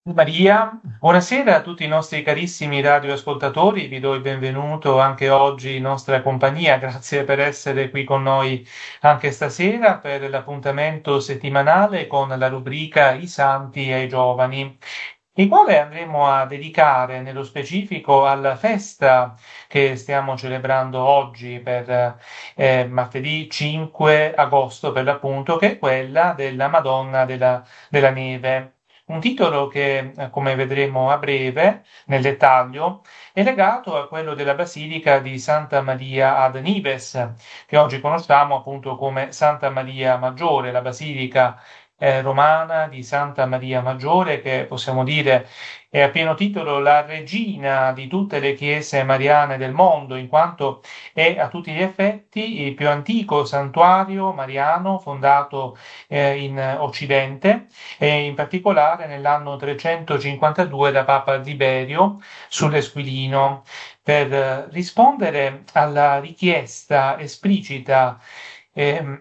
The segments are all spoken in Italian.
Maria, buonasera a tutti i nostri carissimi radioascoltatori, vi do il benvenuto anche oggi in nostra compagnia, grazie per essere qui con noi anche stasera per l'appuntamento settimanale con la rubrica I Santi ai Giovani, il quale andremo a dedicare nello specifico alla festa che stiamo celebrando oggi per martedì 5 agosto per l'appunto, che è quella della Madonna della Neve. Un titolo che, come vedremo a breve, nel dettaglio, è legato a quello della Basilica di Santa Maria ad Nives, che oggi conosciamo appunto come Santa Maria Maggiore, la Basilica romana di Santa Maria Maggiore, che possiamo dire è a pieno titolo la regina di tutte le chiese mariane del mondo, in quanto è a tutti gli effetti il più antico santuario mariano fondato in Occidente e in particolare nell'anno 352 da Papa Liberio sull'Esquilino per rispondere alla richiesta esplicita ehm,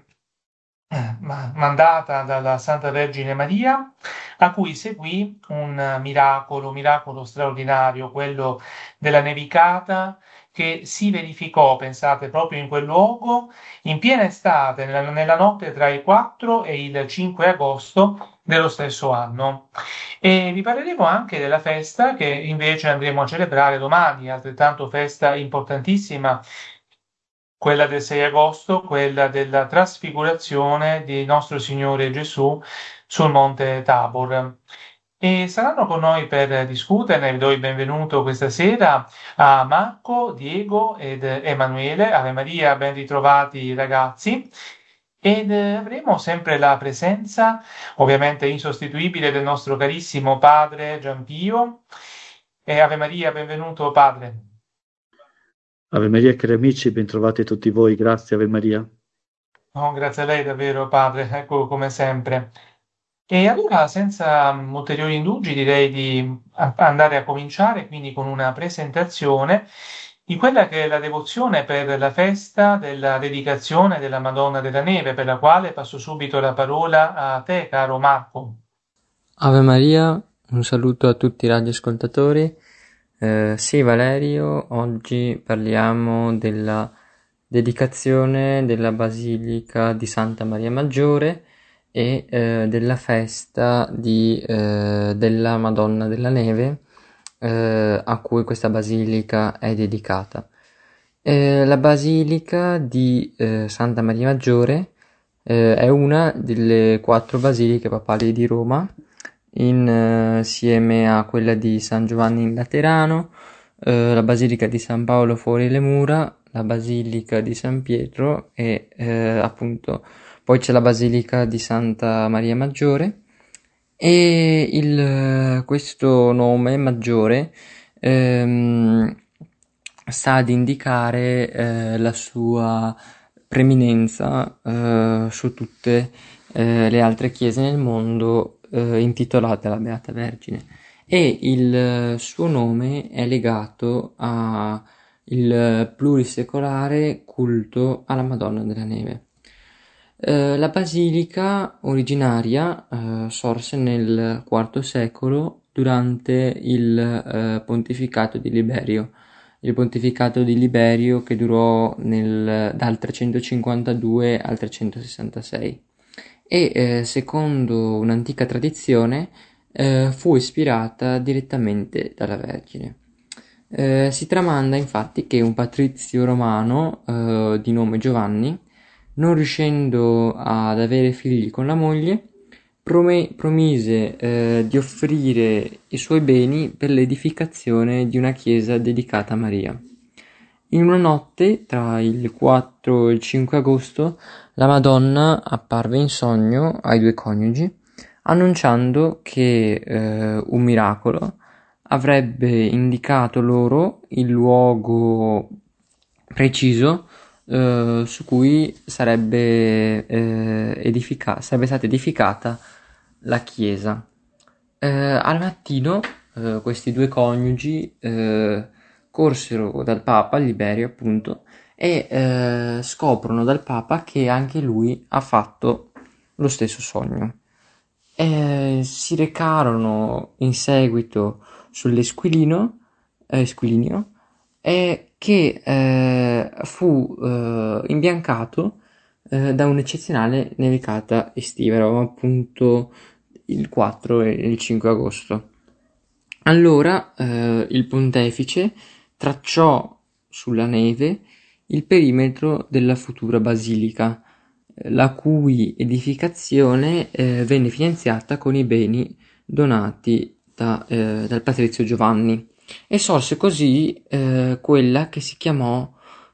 mandata dalla Santa Vergine Maria, a cui seguì un miracolo straordinario, quello della nevicata che si verificò, pensate, proprio in quel luogo, in piena estate, nella notte tra il 4 e il 5 agosto dello stesso anno. E vi parleremo anche della festa che invece andremo a celebrare domani, altrettanto festa importantissima, quella del 6 agosto, quella della trasfigurazione di nostro Signore Gesù sul monte Tabor. E saranno con noi per discuterne, vi do il benvenuto questa sera a Marco, Diego ed Emanuele. Ave Maria, ben ritrovati ragazzi. Ed avremo sempre la presenza, ovviamente insostituibile, del nostro carissimo padre Giampio. E Ave Maria, benvenuto padre. Ave Maria, cari amici, bentrovati tutti voi, grazie Ave Maria. No, grazie a lei davvero, padre, ecco come sempre. E allora, senza ulteriori indugi, direi di andare a cominciare quindi con una presentazione di quella che è la devozione per la festa della dedicazione della Madonna della Neve, per la quale passo subito la parola a te, caro Marco. Ave Maria, un saluto a tutti i radioascoltatori. Sì, Valerio, oggi parliamo della dedicazione della Basilica di Santa Maria Maggiore e della festa della Madonna della Neve, a cui questa basilica è dedicata. La Basilica di Santa Maria Maggiore è una delle 4 basiliche papali di Roma, insieme a quella di San Giovanni in Laterano, la Basilica di San Paolo fuori le mura, la Basilica di San Pietro e appunto poi c'è la Basilica di Santa Maria Maggiore. E questo nome Maggiore sta ad indicare la sua preminenza su tutte le altre chiese nel mondo intitolate alla Beata Vergine, e il suo nome è legato a il plurisecolare culto alla Madonna della Neve. La basilica originaria sorse nel IV secolo durante il pontificato di Liberio. Il pontificato di Liberio che durò dal 352 al 366 e secondo un'antica tradizione fu ispirata direttamente dalla Vergine. Si tramanda infatti che un patrizio romano di nome Giovanni, non riuscendo ad avere figli con la moglie, promise di offrire i suoi beni per l'edificazione di una chiesa dedicata a Maria. In una notte, tra il 4 e il 5 agosto, la Madonna apparve in sogno ai 2 coniugi, annunciando che un miracolo avrebbe indicato loro il luogo preciso su cui sarebbe stata edificata la chiesa. Al mattino questi 2 coniugi corsero dal Papa, Liberio appunto, e scoprono dal Papa che anche lui ha fatto lo stesso sogno. si recarono in seguito sull'Esquilino, Esquilinio, che fu imbiancato da un'eccezionale nevicata estiva. Eravamo appunto il 4 e il 5 agosto. Allora il pontefice tracciò sulla neve il perimetro della futura basilica, la cui edificazione venne finanziata con i beni donati dal patrizio Giovanni, e sorse così quella che si chiamò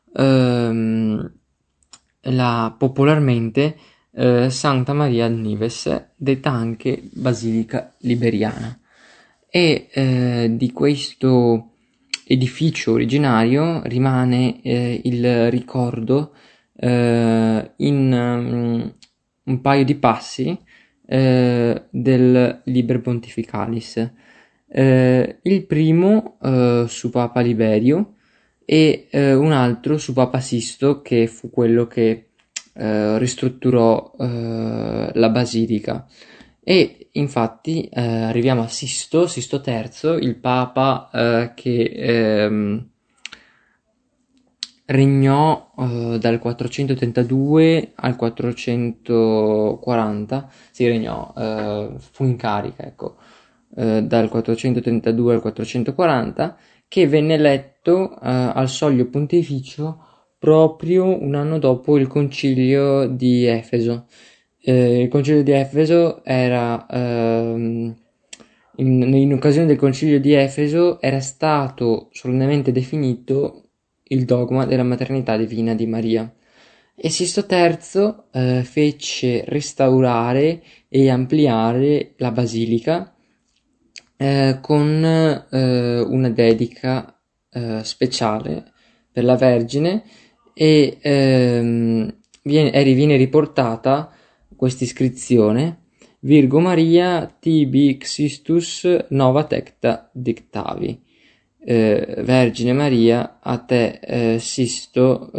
popolarmente Santa Maria Nives, detta anche Basilica Liberiana. E di questo edificio originario rimane il ricordo in un paio di passi del Liber Pontificalis. Il primo su Papa Liberio e un altro su Papa Sisto, che fu quello che ristrutturò la basilica. E infatti arriviamo a Sisto III, il Papa che regnò dal 432 al 440, fu in carica, ecco, dal 432 al 440, che venne eletto al soglio pontificio proprio un anno dopo il concilio di Efeso. Il concilio di Efeso era in occasione del concilio di Efeso era stato solennemente definito il dogma della maternità divina di Maria, e Sisto III fece restaurare e ampliare la basilica con una dedica speciale per la Vergine, e viene riportata questa iscrizione: Virgo Maria tibi Xistus nova tecta dictavi. Vergine Maria, a te Sisto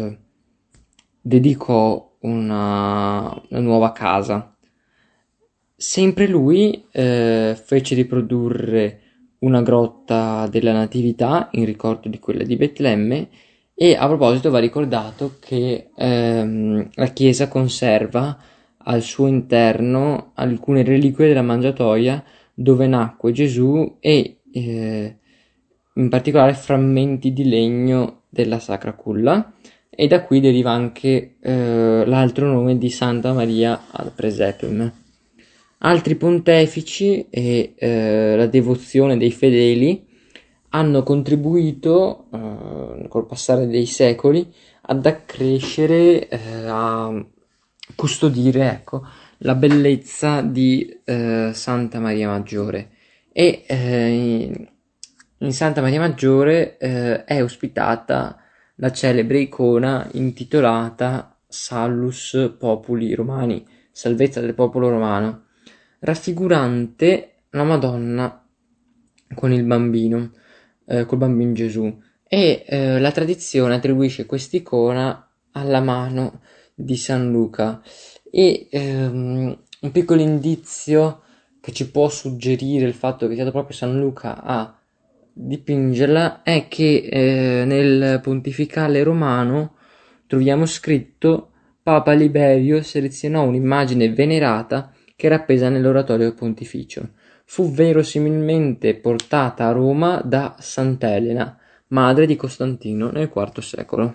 dedicò una nuova casa. Sempre lui fece riprodurre una grotta della Natività in ricordo di quella di Betlemme, e a proposito va ricordato che la chiesa conserva al suo interno alcune reliquie della mangiatoia dove nacque Gesù, e in particolare frammenti di legno della Sacra Culla, e da qui deriva anche l'altro nome di Santa Maria ad Presepium. Altri pontefici e la devozione dei fedeli hanno contribuito col passare dei secoli ad accrescere, a custodire, ecco, la bellezza di Santa Maria Maggiore. E in Santa Maria Maggiore è ospitata la celebre icona intitolata Salus Populi Romani, salvezza del popolo romano, raffigurante la Madonna con il bambino, col bambino Gesù, e la tradizione attribuisce quest'icona alla mano di San Luca. E un piccolo indizio che ci può suggerire il fatto che sia stato proprio San Luca a dipingerla è che nel pontificale romano troviamo scritto: Papa Liberio selezionò un'immagine venerata che era appesa nell'oratorio pontificio. Fu verosimilmente portata a Roma da Sant'Elena, madre di Costantino, nel IV secolo.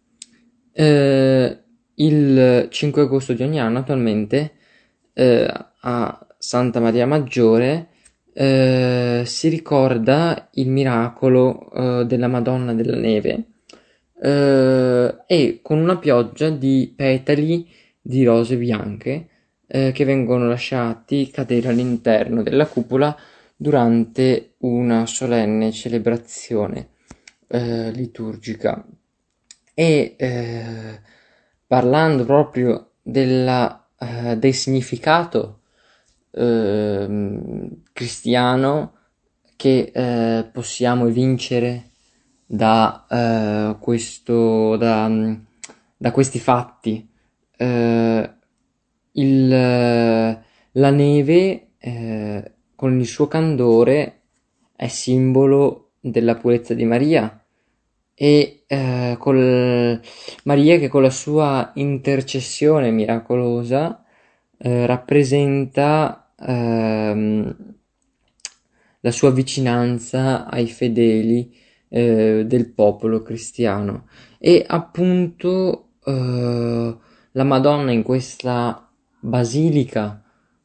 Il 5 agosto di ogni anno, attualmente, a Santa Maria Maggiore si ricorda il miracolo della Madonna della Neve, e con una pioggia di petali di rose bianche che vengono lasciati cadere all'interno della cupola durante una solenne celebrazione liturgica. E parlando proprio del significato cristiano che possiamo evincere da questi fatti, La neve, con il suo candore, è simbolo della purezza di Maria e Maria che con la sua intercessione miracolosa rappresenta la sua vicinanza ai fedeli del popolo cristiano. E appunto la Madonna in questa basilica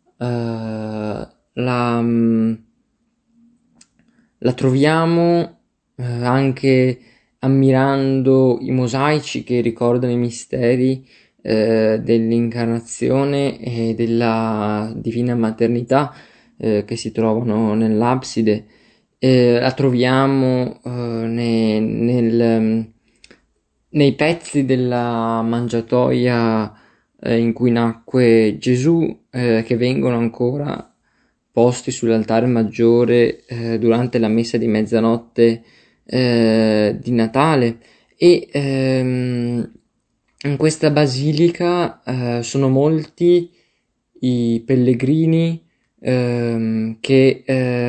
la troviamo anche ammirando i mosaici che ricordano i misteri dell'incarnazione e della divina maternità che si trovano nell'abside. La troviamo nei pezzi della mangiatoia in cui nacque Gesù, che vengono ancora posti sull'altare maggiore durante la messa di mezzanotte di Natale. E in questa basilica sono molti i pellegrini che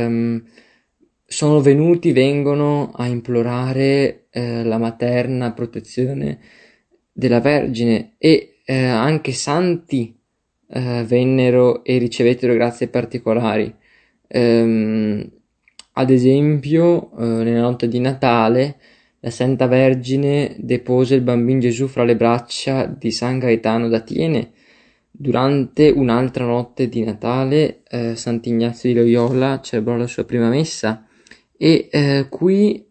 vengono a implorare la materna protezione della Vergine e anche santi vennero e ricevettero grazie particolari. Ad esempio, nella notte di Natale, la Santa Vergine depose il bambino Gesù fra le braccia di San Gaetano d'Atiene. Durante un'altra notte di Natale, Sant'Ignazio di Loyola celebrò la sua prima messa e qui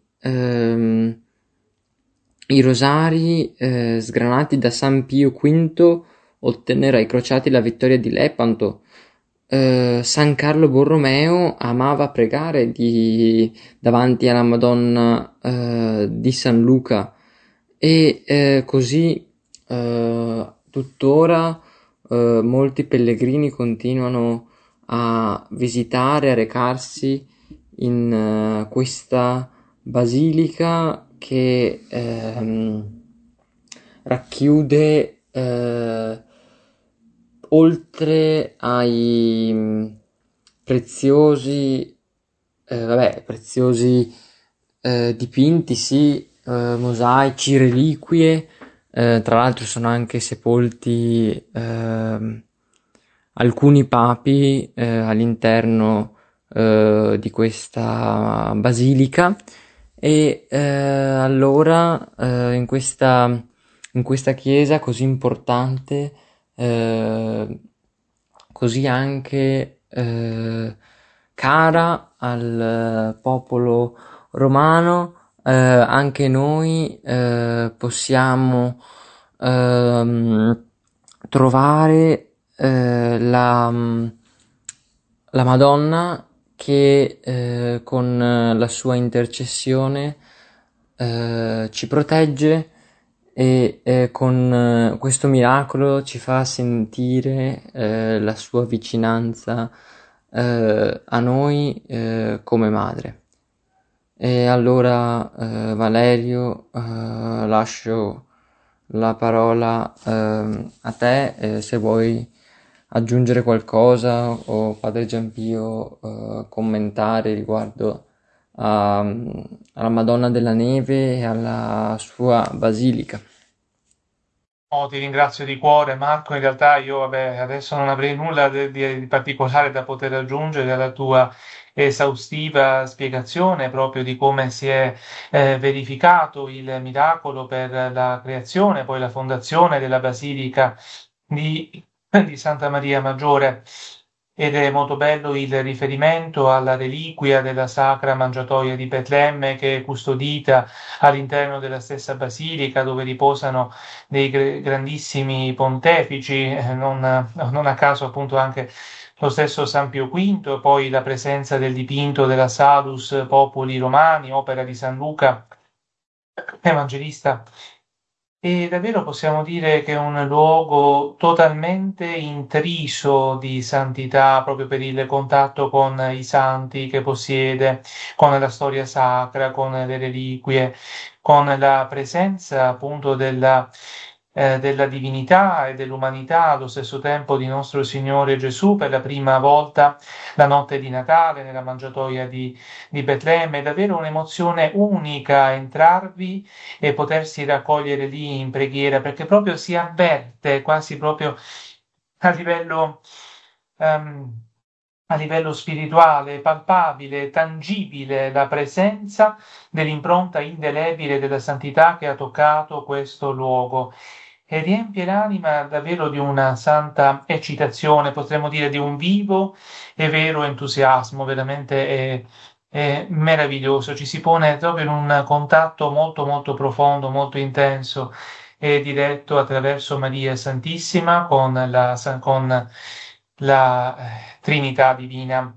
i rosari sgranati da San Pio V ottennero ai crociati la vittoria di Lepanto. San Carlo Borromeo amava pregare davanti alla Madonna di San Luca e così tuttora molti pellegrini continuano a visitare, a recarsi in questa basilica che racchiude oltre ai preziosi dipinti, sì, mosaici, reliquie, tra l'altro sono anche sepolti alcuni papi all'interno di questa basilica e allora in questa chiesa così importante, così anche cara al popolo romano, anche noi possiamo trovare la Madonna che con la sua intercessione ci protegge e con questo miracolo ci fa sentire la sua vicinanza a noi come madre. E allora Valerio, lascio la parola a te, se vuoi aggiungere qualcosa o Padre Giampio commentare riguardo alla Madonna della Neve e alla sua basilica. Ti ringrazio di cuore, Marco. In realtà io adesso non avrei nulla di particolare da poter aggiungere alla tua esaustiva spiegazione proprio di come si è verificato il miracolo per la creazione, poi la fondazione della Basilica di Santa Maria Maggiore. Ed è molto bello il riferimento alla reliquia della Sacra Mangiatoia di Betlemme, che è custodita all'interno della stessa basilica dove riposano dei grandissimi pontefici, non a caso appunto anche lo stesso San Pio V, e poi la presenza del dipinto della Salus Populi Romani, opera di San Luca Evangelista. E davvero possiamo dire che è un luogo totalmente intriso di santità, proprio per il contatto con i santi che possiede, con la storia sacra, con le reliquie, con la presenza appunto della divinità e dell'umanità allo stesso tempo di nostro Signore Gesù per la prima volta la notte di Natale nella mangiatoia di Betlemme. È davvero un'emozione unica entrarvi e potersi raccogliere lì in preghiera, perché proprio si avverte quasi proprio a livello, ehm, a livello spirituale, palpabile, tangibile, la presenza dell'impronta indelebile della santità che ha toccato questo luogo e riempie l'anima davvero di una santa eccitazione, potremmo dire di un vivo e vero entusiasmo, veramente è meraviglioso, ci si pone proprio in un contatto molto molto profondo, molto intenso e diretto attraverso Maria Santissima con la Trinità Divina.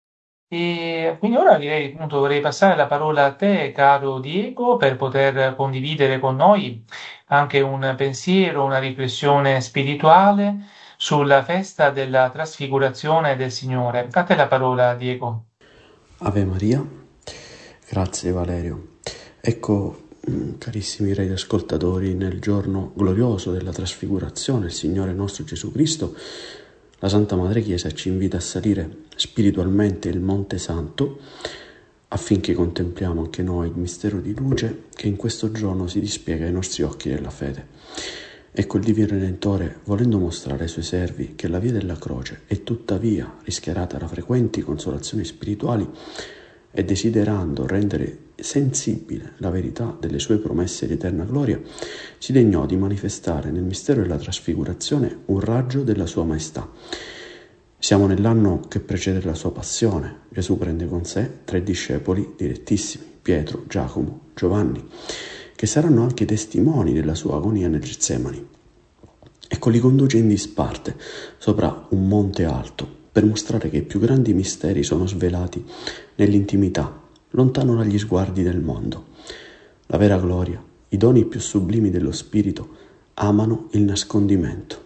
E quindi ora direi, appunto, vorrei passare la parola a te, caro Diego, per poter condividere con noi anche un pensiero, una riflessione spirituale sulla festa della trasfigurazione del Signore. A te la parola, Diego. Ave Maria, grazie Valerio. Ecco, carissimi radioascoltatori, nel giorno glorioso della trasfigurazione del Signore nostro Gesù Cristo, la Santa Madre Chiesa ci invita a salire spiritualmente il Monte Santo affinché contempliamo anche noi il mistero di luce che in questo giorno si dispiega ai nostri occhi della fede. Ecco il Divino Redentore, volendo mostrare ai suoi servi che la via della croce è tuttavia rischiarata da frequenti consolazioni spirituali e desiderando rendere sensibile la verità delle sue promesse di eterna gloria, si degnò di manifestare nel mistero della trasfigurazione un raggio della sua maestà. Siamo nell'anno che precede la sua passione. Gesù prende con sé 3 discepoli direttissimi, Pietro, Giacomo, Giovanni, che saranno anche testimoni della sua agonia nel Getsemani. Ecco, li conduce in disparte sopra un monte alto per mostrare che i più grandi misteri sono svelati nell'intimità, lontano dagli sguardi del mondo. La vera gloria, i doni più sublimi dello Spirito, amano il nascondimento.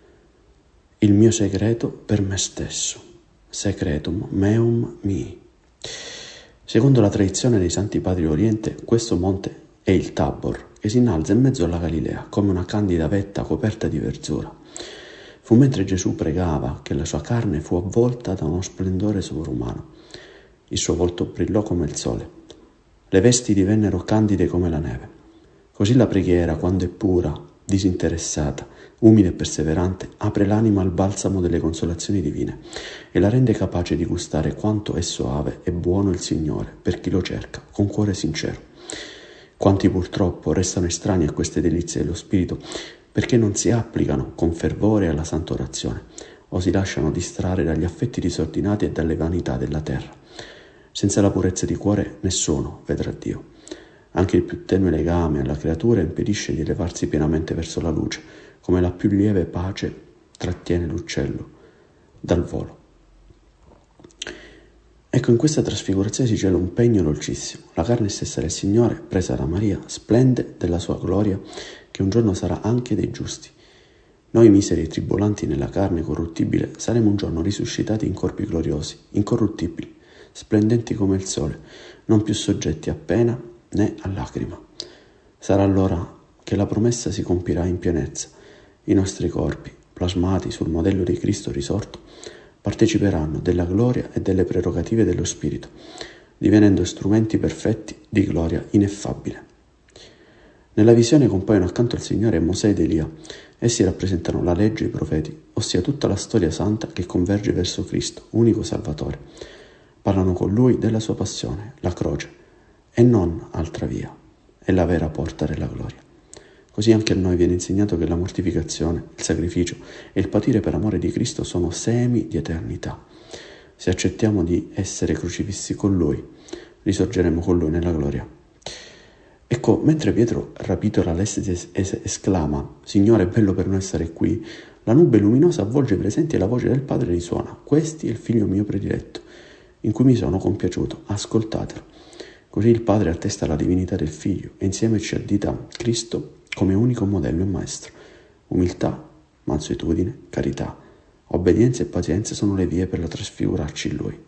Il mio segreto per me stesso, secretum meum mii. Secondo la tradizione dei Santi Padri d'Oriente, questo monte è il Tabor, che si innalza in mezzo alla Galilea, come una candida vetta coperta di verzura. Fu mentre Gesù pregava che la sua carne fu avvolta da uno splendore sovrumano. Il suo volto brillò come il sole. Le vesti divennero candide come la neve. Così la preghiera, quando è pura, disinteressata, umile e perseverante, apre l'anima al balsamo delle consolazioni divine e la rende capace di gustare quanto è soave e buono il Signore per chi lo cerca con cuore sincero. Quanti purtroppo restano estranei a queste delizie dello Spirito perché non si applicano con fervore alla santa orazione o si lasciano distrarre dagli affetti disordinati e dalle vanità della terra. Senza la purezza di cuore nessuno vedrà Dio. Anche il più tenue legame alla creatura impedisce di elevarsi pienamente verso la luce, come la più lieve pace trattiene l'uccello dal volo. Ecco, in questa trasfigurazione si cela un pegno dolcissimo. La carne stessa del Signore, presa da Maria, splende della sua gloria, che un giorno sarà anche dei giusti. Noi miseri e tribolanti nella carne corruttibile saremo un giorno risuscitati in corpi gloriosi, incorruttibili, splendenti come il sole, non più soggetti a pena né a lacrima. Sarà allora che la promessa si compirà in pienezza. I nostri corpi, plasmati sul modello di Cristo risorto, parteciperanno della gloria e delle prerogative dello Spirito, divenendo strumenti perfetti di gloria ineffabile. Nella visione compaiono accanto al Signore Mosè ed Elia. Essi rappresentano la legge e i profeti, ossia tutta la storia santa che converge verso Cristo, unico Salvatore. Parlano con Lui della sua passione, la croce, e non altra via, è la vera porta della gloria. Così anche a noi viene insegnato che la mortificazione, il sacrificio e il patire per amore di Cristo sono semi di eternità. Se accettiamo di essere crocifissi con Lui, risorgeremo con Lui nella gloria. Ecco, mentre Pietro, rapito dall'estasi, esclama: «Signore, è bello per noi stare qui», la nube luminosa avvolge i presenti e la voce del Padre risuona: «Questi è il Figlio mio prediletto, in cui mi sono compiaciuto, ascoltatelo». Così il Padre attesta la divinità del Figlio e insieme ci addita Cristo come unico modello e maestro. Umiltà, mansuetudine, carità, obbedienza e pazienza sono le vie per la trasfigurarci in Lui.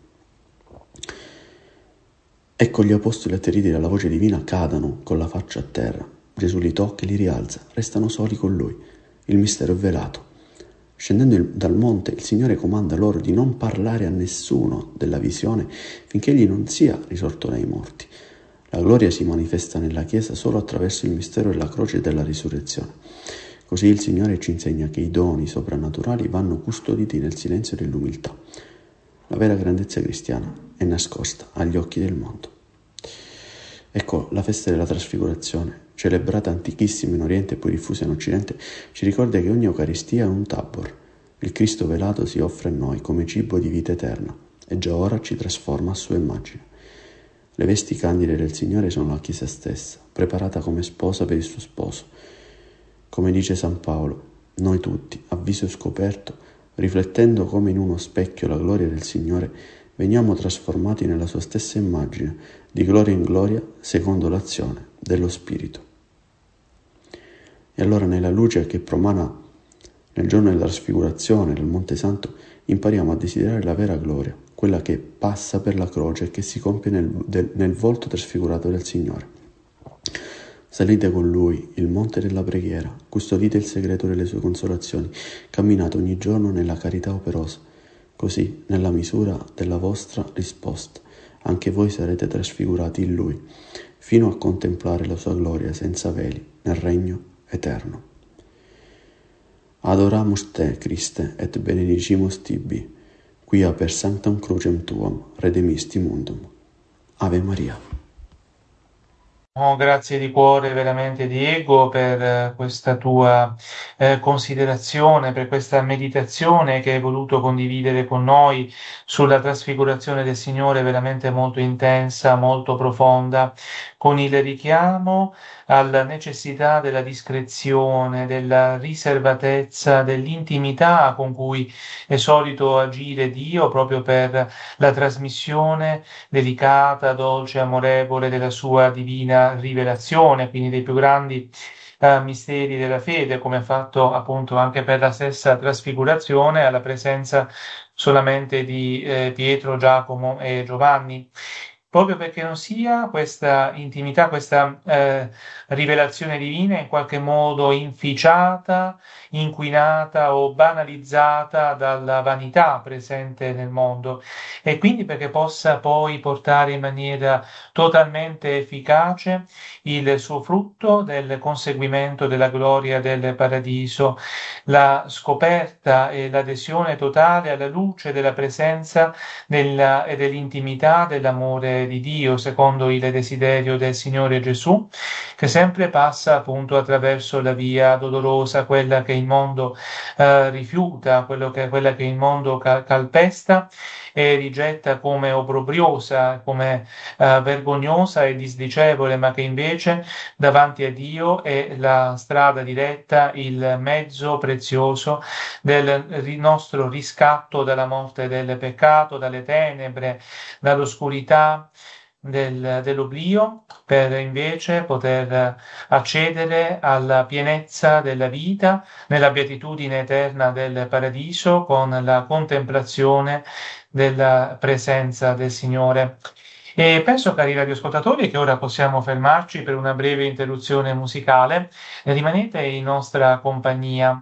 Ecco, gli apostoli atterriti dalla voce divina cadono con la faccia a terra Gesù li tocca e li rialza, restano soli con lui. Il mistero è velato. Scendendo dal monte, il Signore comanda loro di non parlare a nessuno della visione finché egli non sia risorto dai morti. La gloria si manifesta nella Chiesa solo attraverso il mistero della croce e della risurrezione. Così il Signore ci insegna che i doni soprannaturali vanno custoditi nel silenzio dell'umiltà. La vera grandezza cristiana è nascosta agli occhi del mondo. Ecco, la festa della trasfigurazione, celebrata antichissima in Oriente e poi diffusa in Occidente, ci ricorda che ogni Eucaristia è un tabor. Il Cristo velato si offre a noi come cibo di vita eterna e già ora ci trasforma a sua immagine. Le vesti candide del Signore sono la Chiesa stessa, preparata come sposa per il suo sposo. Come dice San Paolo, noi tutti, a viso scoperto, riflettendo come in uno specchio la gloria del Signore, veniamo trasformati nella sua stessa immagine, di gloria in gloria, secondo l'azione dello Spirito. E allora nella luce che promana nel giorno della trasfigurazione del Monte Santo, impariamo a desiderare la vera gloria, quella che passa per la croce e che si compie nel volto trasfigurato del Signore. Salite con Lui il monte della preghiera, custodite il segreto delle sue consolazioni, camminate ogni giorno nella carità operosa, così nella misura della vostra risposta anche voi sarete trasfigurati in Lui, fino a contemplare la sua gloria senza veli nel regno eterno. Adoramus te, Christe, et benedicimus tibi, quia per sanctam crucem tuam redemisti mundum. Ave Maria. Oh, grazie di cuore veramente Diego per questa tua considerazione, per questa meditazione che hai voluto condividere con noi sulla trasfigurazione del Signore, veramente molto intensa, molto profonda, con il richiamo alla necessità della discrezione, della riservatezza, dell'intimità con cui è solito agire Dio proprio per la trasmissione delicata, dolce, amorevole della sua divina rivelazione, quindi dei più grandi misteri della fede, come ha fatto appunto anche per la stessa trasfigurazione, alla presenza solamente di Pietro, Giacomo e Giovanni. Proprio perché non sia questa intimità, questa rivelazione divina in qualche modo inficiata, inquinata o banalizzata dalla vanità presente nel mondo, e quindi perché possa poi portare in maniera totalmente efficace il suo frutto del conseguimento della gloria del paradiso, la scoperta e l'adesione totale alla luce della presenza e dell'intimità dell'amore di Dio, secondo il desiderio del Signore Gesù, che sempre passa appunto attraverso la via dolorosa, quella che il mondo rifiuta, quella che il mondo calpesta e rigetta come obbrobriosa, come vergognosa e disdicevole, ma che invece davanti a Dio è la strada diretta, il mezzo prezioso del nostro riscatto dalla morte del peccato, dalle tenebre, dall'oscurità dell'oblio, per invece poter accedere alla pienezza della vita, nella beatitudine eterna del paradiso, con la contemplazione della presenza del Signore. E penso, cari radioascoltatori, che ora possiamo fermarci per una breve interruzione musicale. Rimanete in nostra compagnia.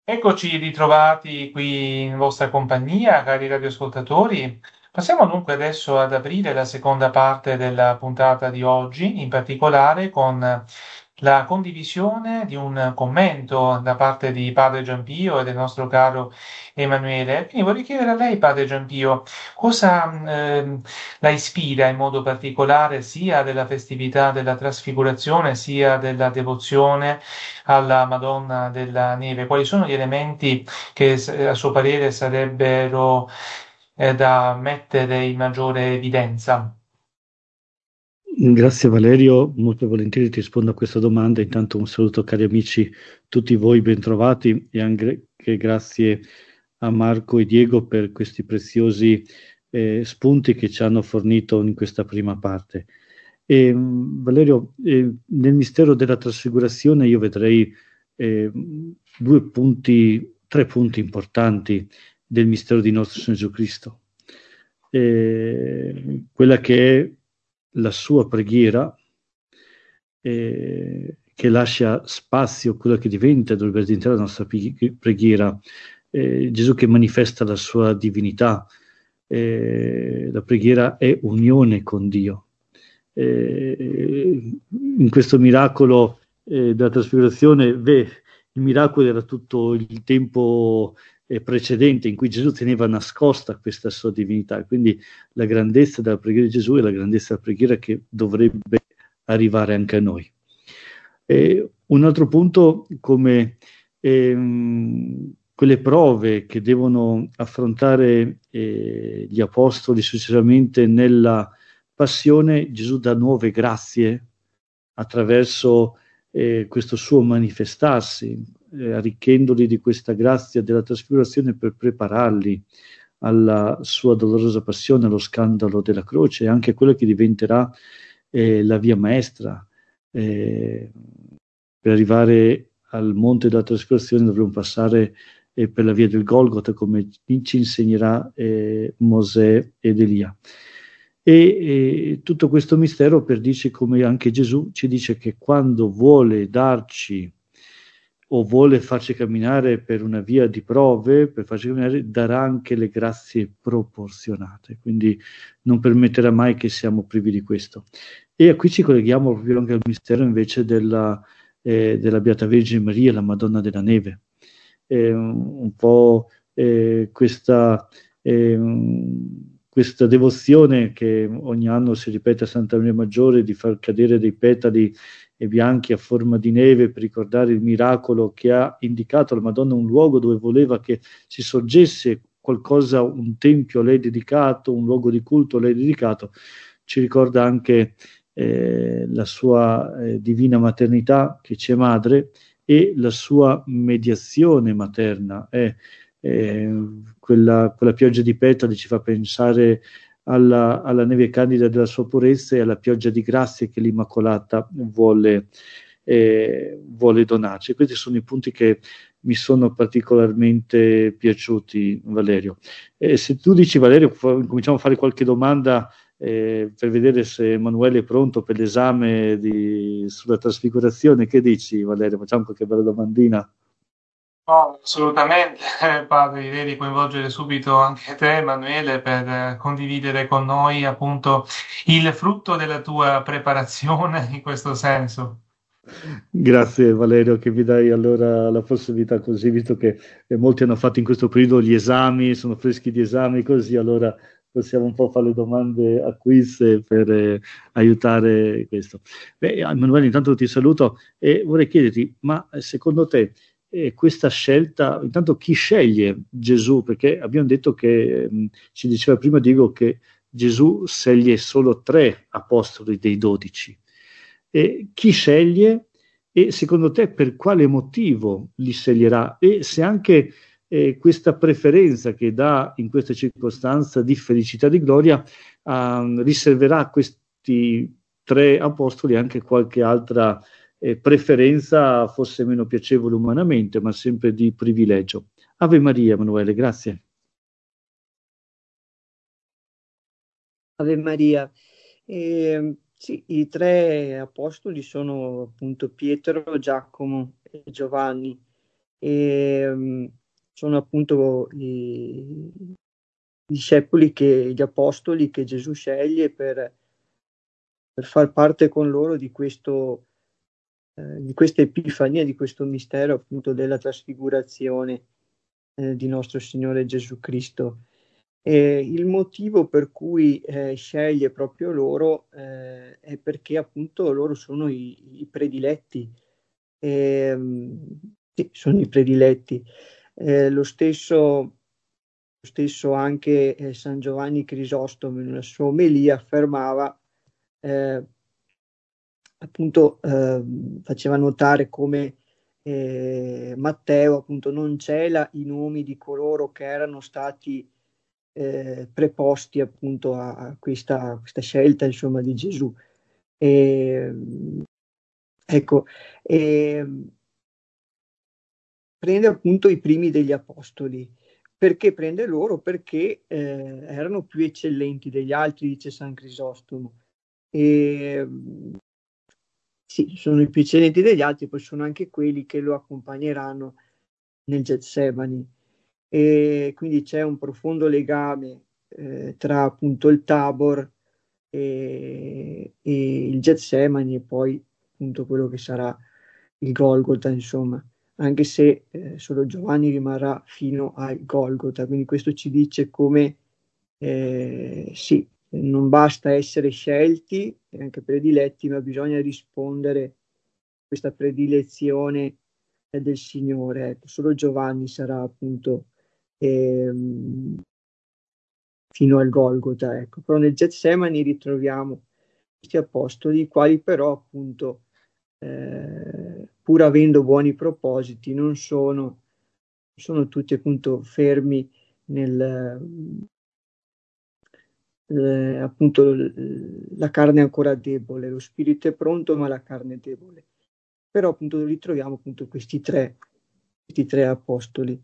Eccoci ritrovati qui in vostra compagnia, cari radioascoltatori. Passiamo dunque adesso ad aprire la seconda parte della puntata di oggi, in particolare con la condivisione di un commento da parte di Padre Giampio e del nostro caro Emanuele. Quindi vorrei chiedere a lei, Padre Giampio, cosa la ispira in modo particolare sia della festività della Trasfigurazione sia della devozione alla Madonna della Neve? Quali sono gli elementi che a suo parere sarebbero da mettere in maggiore evidenza? Grazie Valerio, molto volentieri ti rispondo a questa domanda. Intanto un saluto cari amici, tutti voi bentrovati e anche grazie a Marco e Diego per questi preziosi spunti che ci hanno fornito in questa prima parte. Valerio, nel mistero della trasfigurazione io vedrei tre punti importanti del mistero di nostro Signore Gesù Cristo. Quella che è la sua preghiera, che lascia spazio a quello che diventa, dovrebbe diventare la nostra preghiera, Gesù che manifesta la sua divinità, la preghiera è unione con Dio. In questo miracolo della trasfigurazione, il miracolo era tutto il tempo precedente in cui Gesù teneva nascosta questa sua divinità, quindi la grandezza della preghiera di Gesù è la grandezza della preghiera che dovrebbe arrivare anche a noi. Un altro punto, come quelle prove che devono affrontare gli apostoli successivamente nella passione, Gesù dà nuove grazie attraverso questo suo manifestarsi, arricchendoli di questa grazia della trasfigurazione per prepararli alla sua dolorosa passione, allo scandalo della croce e anche a quello che diventerà la via maestra. Per arrivare al monte della trasfigurazione dovremo passare per la via del Golgota, come ci insegnerà Mosè ed Elia. E tutto questo mistero per dice, come anche Gesù ci dice, che quando vuole darci o vuole farci camminare per una via di prove, per farci camminare, darà anche le grazie proporzionate, quindi non permetterà mai che siamo privi di questo. E qui ci colleghiamo proprio anche al mistero invece della Beata Vergine Maria, la Madonna della Neve. Un po' questa devozione che ogni anno si ripete a Santa Maria Maggiore, di far cadere dei petali bianchi a forma di neve per ricordare il miracolo che ha indicato la Madonna, un luogo dove voleva che si sorgesse qualcosa, un tempio a lei dedicato, un luogo di culto a lei dedicato. Ci ricorda anche la sua divina maternità, che c'è madre, e la sua mediazione materna. Quella pioggia di petali ci fa pensare alla neve candida della sua purezza e alla pioggia di grazie che l'Immacolata vuole donarci. Questi sono i punti che mi sono particolarmente piaciuti, Valerio. Se tu dici, Valerio, cominciamo a fare qualche domanda per vedere se Emanuele è pronto per l'esame sulla trasfigurazione. Che dici, Valerio? Facciamo qualche bella domandina. No, assolutamente, padre, direi di coinvolgere subito anche te, Emanuele, per condividere con noi appunto il frutto della tua preparazione in questo senso. Grazie Valerio che mi dai allora la possibilità, così, visto che molti hanno fatto in questo periodo gli esami, sono freschi di esami, così allora possiamo un po' fare le domande a quiz per aiutare questo. Emanuele, intanto ti saluto e vorrei chiederti, ma secondo te questa scelta, intanto chi sceglie Gesù? Perché abbiamo detto che, ci diceva prima Diego, che Gesù sceglie solo 3 apostoli dei 12. Chi sceglie e secondo te per quale motivo li sceglierà? E se anche questa preferenza che dà in questa circostanza di felicità di gloria riserverà a questi 3 apostoli anche qualche altra preferenza, forse meno piacevole umanamente, ma sempre di privilegio. Ave Maria, Emanuele, grazie. Ave Maria. Sì, i 3 apostoli sono appunto Pietro, Giacomo e Giovanni. e sono appunto i discepoli, gli apostoli che Gesù sceglie per far parte con loro di questa epifania, di questo mistero appunto della trasfigurazione di nostro Signore Gesù Cristo. Il motivo per cui sceglie proprio loro è perché appunto loro sono i prediletti. Sì, sono i prediletti. Lo stesso anche San Giovanni Crisostomo in una sua omelia affermava, appunto faceva notare come Matteo appunto non cela i nomi di coloro che erano stati preposti appunto a questa scelta, insomma, di Gesù. Ecco, prende appunto i primi degli apostoli. Perché prende loro? Perché erano più eccellenti degli altri, dice San Crisostomo. Sì, sono i più eccellenti degli altri, poi sono anche quelli che lo accompagneranno nel Getsemani. E quindi c'è un profondo legame tra appunto il Tabor e il Getsemani, e poi appunto quello che sarà il Golgota, insomma, anche se solo Giovanni rimarrà fino al Golgota. Quindi questo ci dice come sì, non basta essere scelti e anche prediletti, ma bisogna rispondere a questa predilezione del Signore. Ecco, solo Giovanni sarà appunto fino al Golgota. Ecco. Però nel Getsemani ritroviamo questi apostoli, i quali però appunto pur avendo buoni propositi non sono tutti appunto fermi nel appunto la carne è ancora debole, lo spirito è pronto ma la carne è debole. Però appunto ritroviamo appunto questi tre apostoli.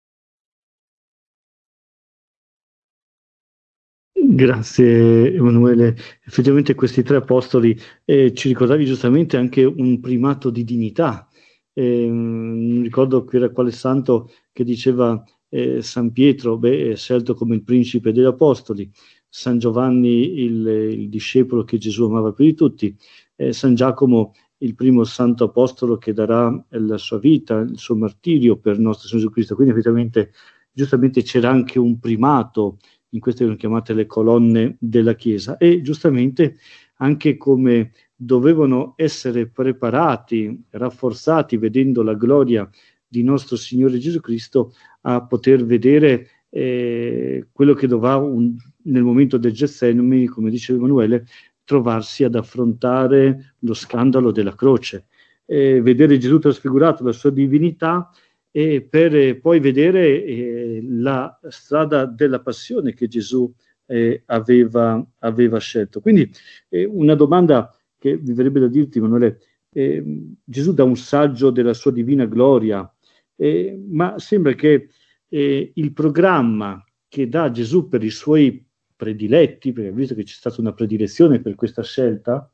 Grazie Emanuele. Effettivamente questi tre apostoli ci ricordavi giustamente anche un primato di dignità. Non ricordo qui era quale santo che diceva San Pietro, è scelto come il principe degli apostoli, San Giovanni il discepolo che Gesù amava più di tutti, San Giacomo il primo santo apostolo che darà la sua vita, il suo martirio per il nostro Signore Gesù Cristo. Quindi effettivamente giustamente c'era anche un primato in queste erano chiamate le colonne della Chiesa, e giustamente anche come dovevano essere preparati, rafforzati, vedendo la gloria di nostro Signore Gesù Cristo, a poter vedere quello che doveva nel momento del Getsemani, come diceva Emanuele, trovarsi ad affrontare lo scandalo della croce, vedere Gesù trasfigurato, la sua divinità, e per poi vedere la strada della passione che Gesù aveva scelto. Quindi una domanda che mi verrebbe da dirti, Emanuele, Gesù dà un saggio della sua divina gloria, ma sembra che il programma che dà Gesù per i suoi prediletti, perché visto che c'è stata una predilezione per questa scelta,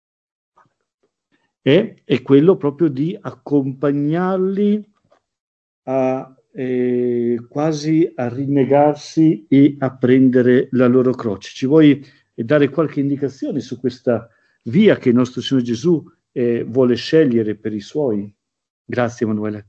è quello proprio di accompagnarli quasi a rinnegarsi e a prendere la loro croce. Ci vuoi dare qualche indicazione su questa via che il nostro Signore Gesù vuole scegliere per i suoi? Grazie Emanuele.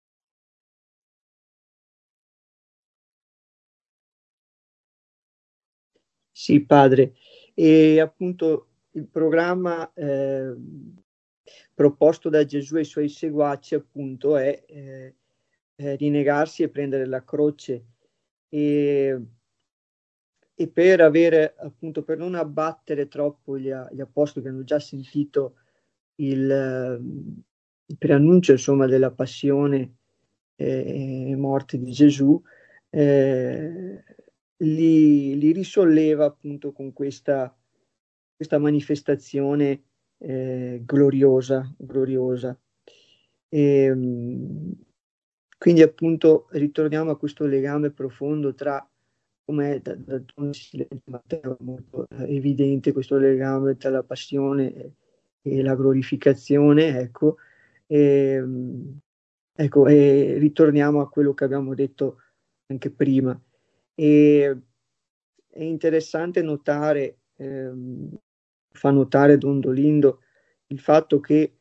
Sì, padre. E appunto il programma proposto da Gesù ai suoi seguaci appunto è rinnegarsi e prendere la croce, e per avere appunto, per non abbattere troppo gli apostoli che hanno già sentito il preannuncio insomma della passione e morte di Gesù, li risolleva appunto con questa manifestazione gloriosa. E, quindi appunto ritorniamo a questo legame profondo tra, come da Matteo, molto evidente questo legame tra la passione e la glorificazione, ecco. Ecco, e ritorniamo a quello che abbiamo detto anche prima. E è interessante notare, fa notare Don Dolindo, il fatto che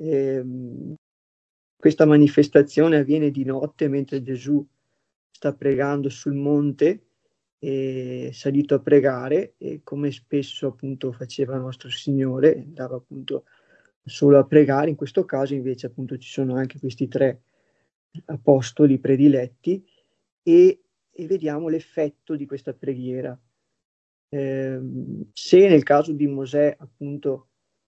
questa manifestazione avviene di notte mentre Gesù sta pregando sul monte, salito a pregare, e come spesso appunto faceva nostro Signore, andava appunto solo a pregare. In questo caso invece appunto ci sono anche questi tre apostoli prediletti, e vediamo l'effetto di questa preghiera. Se nel caso di Mosè appunto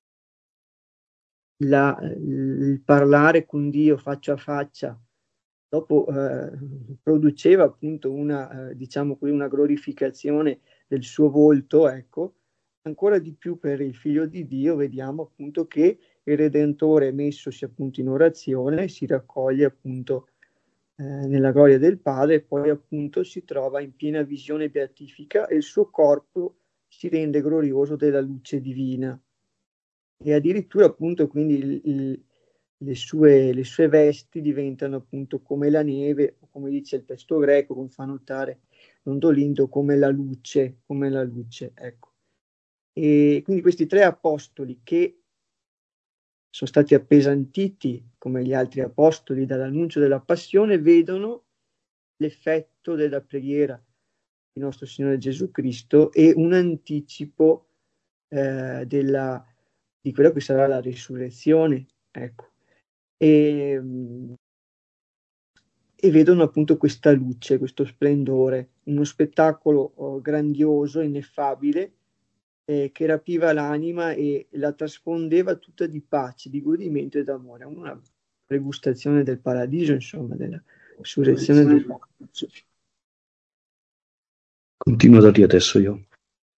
il parlare con Dio faccia a faccia dopo produceva appunto una, diciamo qui, una glorificazione del suo volto, ecco, ancora di più per il Figlio di Dio vediamo appunto che il Redentore, messosi appunto in orazione, si raccoglie appunto nella gloria del Padre, e poi appunto si trova in piena visione beatifica e il suo corpo si rende glorioso della luce divina. E addirittura appunto quindi le sue vesti diventano appunto come la neve, o come dice il testo greco, come fa notare Don Dolindo, come la luce, ecco. E quindi questi tre apostoli che sono stati appesantiti come gli altri apostoli dall'annuncio della passione, vedono l'effetto della preghiera di nostro Signore Gesù Cristo e un anticipo di quello che sarà la risurrezione, ecco. E vedono appunto questa luce, questo splendore, uno spettacolo grandioso, ineffabile, che rapiva l'anima e la trasfondeva tutta di pace, di godimento e d'amore, una pregustazione del paradiso, insomma, della risurrezione del paradiso. Continuo da lì adesso io.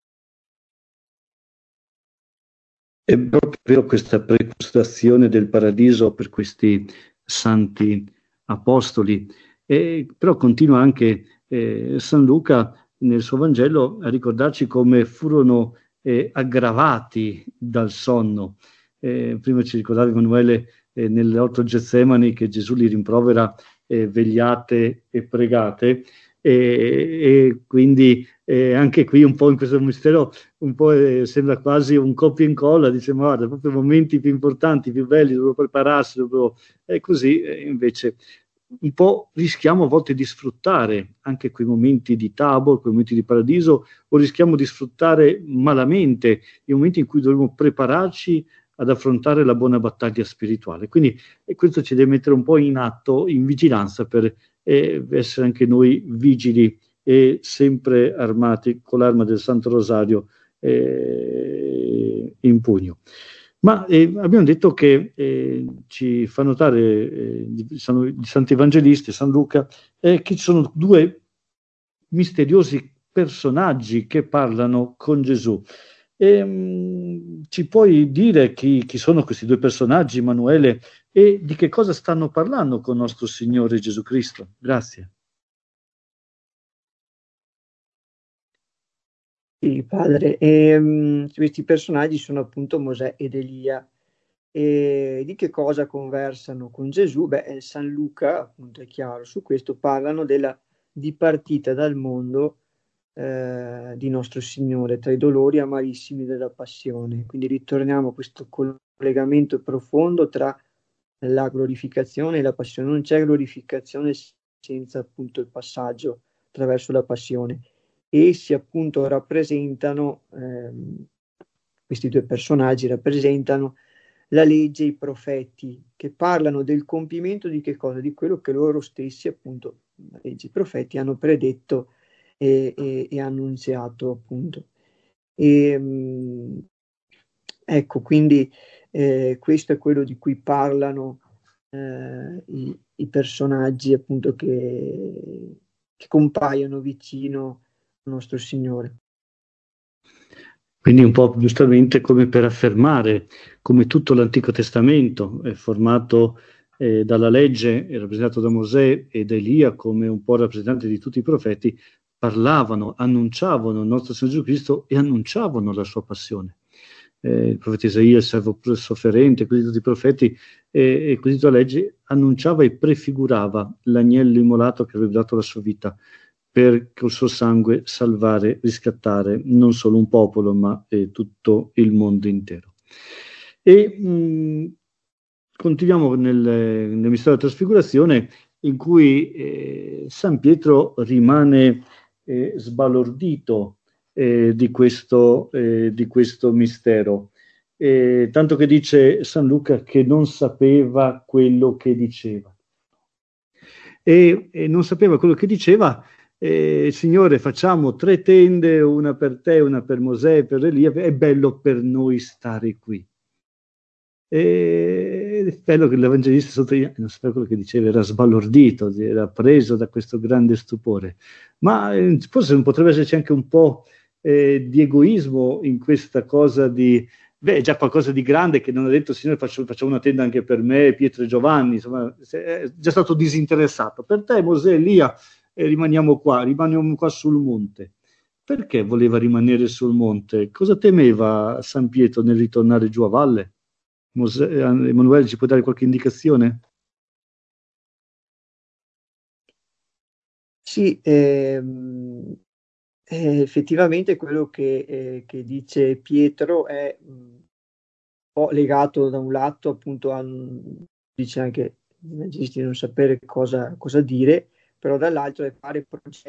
È proprio vero questa pregustazione del paradiso per questi santi apostoli, però continua anche San Luca nel suo Vangelo a ricordarci come furono aggravati dal sonno. Prima ci ricordava Emanuele nell'orto Getsemani che Gesù li rimprovera vegliate e pregate, e quindi anche qui un po' in questo mistero un po' sembra quasi un copia e incolla, dice ma guarda, proprio i momenti più importanti, più belli, dovevo prepararsi, è così, invece un po' rischiamo a volte di sfruttare anche quei momenti di Tabor, quei momenti di paradiso, o rischiamo di sfruttare malamente i momenti in cui dovremmo prepararci ad affrontare la buona battaglia spirituale. Quindi questo ci deve mettere un po' in atto, in vigilanza, per essere anche noi vigili e sempre armati con l'arma del Santo Rosario in pugno. Ma abbiamo detto che ci fa notare i santi evangelisti, San Luca, che ci sono due misteriosi personaggi che parlano con Gesù. Ci puoi dire chi sono questi due personaggi, Emanuele, e di che cosa stanno parlando con nostro Signore Gesù Cristo? Grazie. Sì, padre. Questi personaggi sono appunto Mosè ed Elia. E di che cosa conversano con Gesù? Beh, San Luca, appunto, è chiaro su questo, parlano della dipartita dal mondo di nostro Signore, tra i dolori amarissimi della passione. Quindi ritorniamo a questo collegamento profondo tra la glorificazione e la passione. Non c'è glorificazione senza appunto il passaggio attraverso la passione. Essi appunto rappresentano, questi due personaggi rappresentano la legge e i profeti, che parlano del compimento di che cosa? Di quello che loro stessi, appunto, la legge e i profeti hanno predetto e annunziato, appunto. Ecco, quindi questo è quello di cui parlano i personaggi, appunto, che compaiono vicino al nostro Signore. Quindi un po' giustamente come per affermare come tutto l'Antico Testamento è formato dalla legge, è rappresentato da Mosè e da Elia come un po' rappresentante di tutti i profeti, parlavano, annunciavano il nostro Signore Gesù Cristo e annunciavano la sua passione. il profeta Isaia, il servo sofferente, così tutti i profeti, e così tutta la legge annunciava e prefigurava l'agnello immolato che avrebbe dato la sua vita per col suo sangue salvare, riscattare non solo un popolo, ma tutto il mondo intero. E continuiamo nel mistero della trasfigurazione, in cui San Pietro rimane sbalordito di questo mistero, tanto che dice San Luca che non sapeva quello che diceva. E non sapeva quello che diceva. Signore, facciamo 3 tende, una per te, una per Mosè, per Elia, è bello per noi stare qui. È bello che l'Evangelista sottolinea, non sapeva quello che diceva, era sbalordito, era preso da questo grande stupore. Ma forse non potrebbe esserci anche un po' di egoismo in questa cosa di, è già qualcosa di grande che non ha detto, Signore, facciamo una tenda anche per me, Pietro e Giovanni, insomma, è già stato disinteressato. Per te, Mosè, Elia, rimaniamo qua sul monte. Perché voleva rimanere sul monte? Cosa temeva San Pietro nel ritornare giù a valle? Emanuele, ci puoi dare qualche indicazione? Sì, effettivamente quello che dice Pietro è un po' legato da un lato appunto dice anche gli evangelisti di non sapere cosa dire, però dall'altro è fare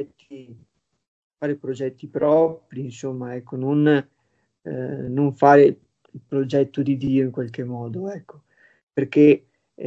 progetti propri, insomma, ecco, non fare il progetto di Dio in qualche modo, ecco, perché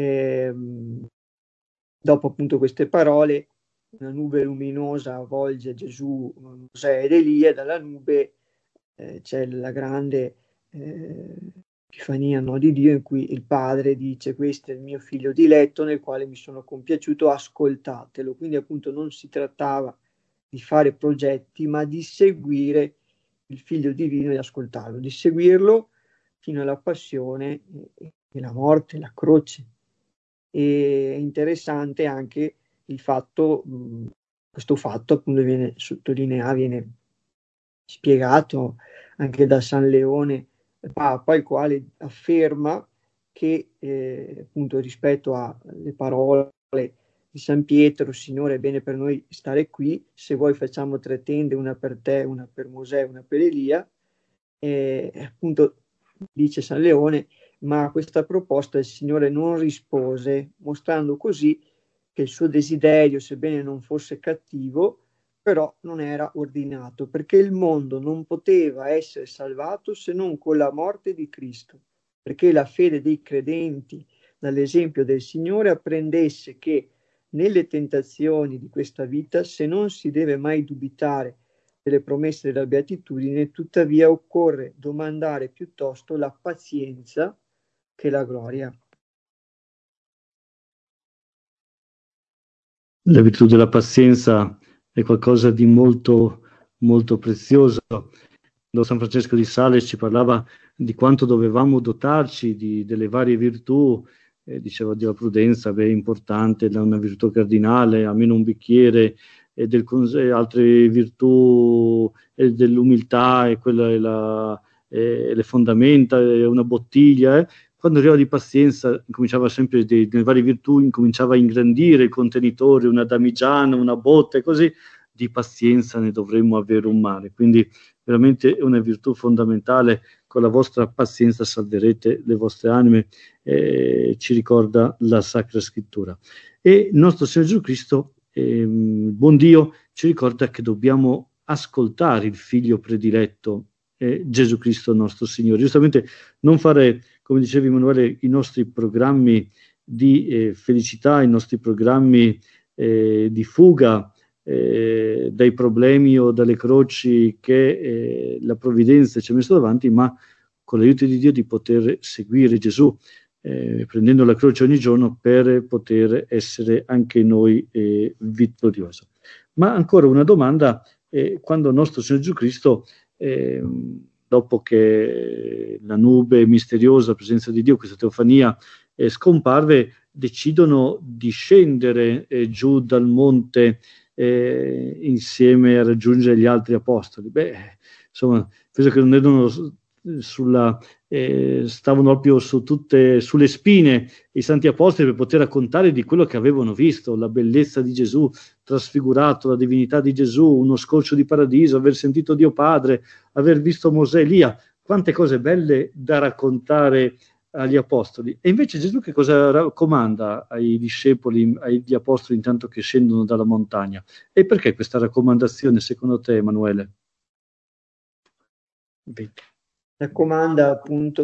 dopo appunto queste parole una nube luminosa avvolge Gesù, Mosè ed Elia, dalla nube c'è la grande epifania, no, di Dio, in cui il Padre dice: questo è il mio figlio diletto nel quale mi sono compiaciuto, ascoltatelo. Quindi appunto non si trattava di fare progetti, ma di seguire il figlio divino e ascoltarlo, di seguirlo fino alla passione e la morte, la croce. E è interessante anche il fatto, questo fatto appunto viene sottolineato, viene spiegato anche da San Leone Papa, il quale afferma che appunto rispetto alle parole di San Pietro: Signore, è bene per noi stare qui, se vuoi facciamo 3 tende, una per te, una per Mosè, una per Elia. Appunto dice San Leone, ma a questa proposta il Signore non rispose, mostrando così che il suo desiderio, sebbene non fosse cattivo, però non era ordinato, perché il mondo non poteva essere salvato se non con la morte di Cristo, perché la fede dei credenti dall'esempio del Signore apprendesse che nelle tentazioni di questa vita, se non si deve mai dubitare delle promesse della beatitudine, tuttavia occorre domandare piuttosto la pazienza che la gloria. La virtù della pazienza è qualcosa di molto, molto prezioso. Quando San Francesco di Sales ci parlava di quanto dovevamo dotarci delle varie virtù, diceva della prudenza, è importante, è una virtù cardinale, almeno un bicchiere, altre virtù dell'umiltà, e quella è le fondamenta, è una bottiglia. Quando arrivava di pazienza, cominciava sempre nelle varie virtù, incominciava a ingrandire il contenitore, una damigiana, una botte, e così di pazienza ne dovremmo avere un mare. Quindi veramente è una virtù fondamentale. Con la vostra pazienza salverete le vostre anime, ci ricorda la Sacra Scrittura. E il nostro Signore Gesù Cristo, buon Dio, ci ricorda che dobbiamo ascoltare il Figlio prediletto, Gesù Cristo nostro Signore. Giustamente non fare, come dicevi Emanuele, i nostri programmi di felicità, i nostri programmi di fuga dai problemi o dalle croci che la provvidenza ci ha messo davanti, ma con l'aiuto di Dio di poter seguire Gesù, prendendo la croce ogni giorno per poter essere anche noi vittoriosi. Ma ancora una domanda: quando il nostro Signore Gesù Cristo, dopo che la nube misteriosa, la presenza di Dio, questa teofania, scomparve, decidono di scendere giù dal monte insieme a raggiungere gli altri apostoli. Insomma, penso che non erano stavano proprio sulle spine i santi apostoli per poter raccontare di quello che avevano visto, la bellezza di Gesù trasfigurato, la divinità di Gesù, uno scorcio di paradiso, aver sentito Dio Padre, aver visto Mosè, Elia, quante cose belle da raccontare agli apostoli. E invece Gesù che cosa raccomanda ai discepoli, agli apostoli intanto che scendono dalla montagna? E perché questa raccomandazione secondo te, Emanuele? Raccomanda appunto